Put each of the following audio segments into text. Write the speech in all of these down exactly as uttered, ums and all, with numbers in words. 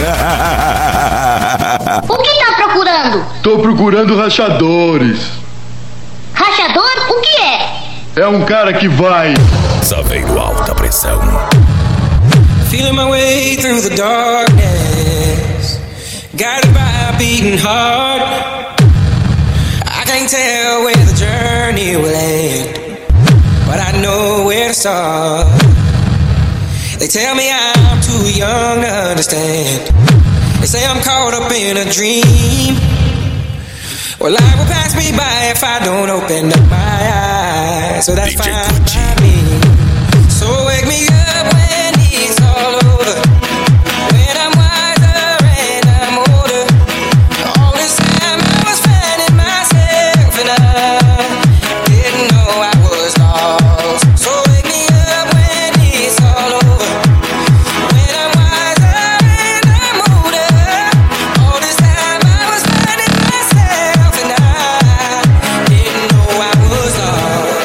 O que tá procurando? Tô procurando rachadores. Rachador? O que é? É um cara que vai. Saveiro Alta Pressão. Feeling my way through the darkness, guided by a beating heart. I can't tell where the journey will end, but I know where to start. They tell me I'm too young to understand. They say I'm caught up in a dream. Well, life will pass me by if I don't open up my eyes. So that's fine by me. So wake me up when it's all over, when I'm wiser and I'm older. All this time I was finding myself and I didn't know I was lost. So wake me up when it's all over, when I'm wiser and I'm older. All this time I was finding myself and I didn't know I was lost.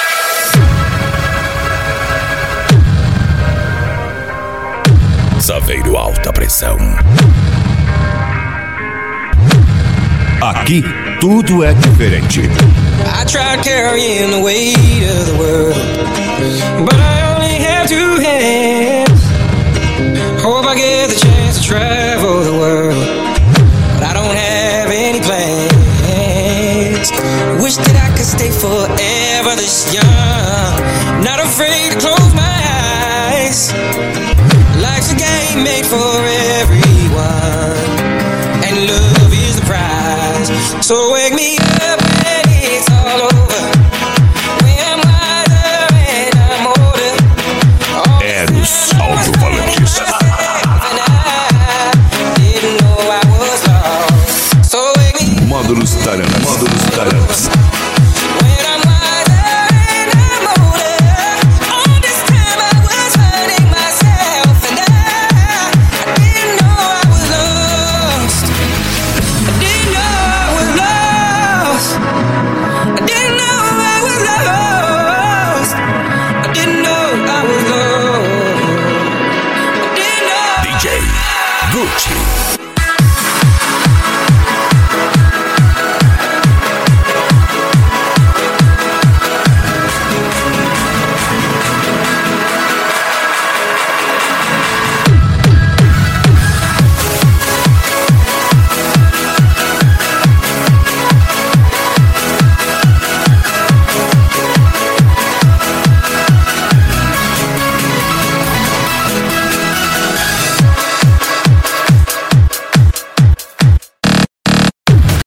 Saveiro Alta Pressão. Aqui tudo é diferente. I tried carrying the weight of the world, but I only have two hands. Hope I get the chance to travel the world, but I don't have any plans. Wish that I could stay forever this young, not afraid to close my eyes. Life's a game made for everyone, and love is the prize. So wake me up when it's all over, when I'm wiser and I'm older. All Eros Alto-Falantes. and I didn't know I was lost. So wake me up Módulos Taranas. Módulos Taranas. when I'm wiser and I'm older. All this time I was hurting myself and I, I didn't know I was lost. I didn't know I was lost. I didn't know I was lost. I didn't know I was lost. I didn't know. D J Gucci.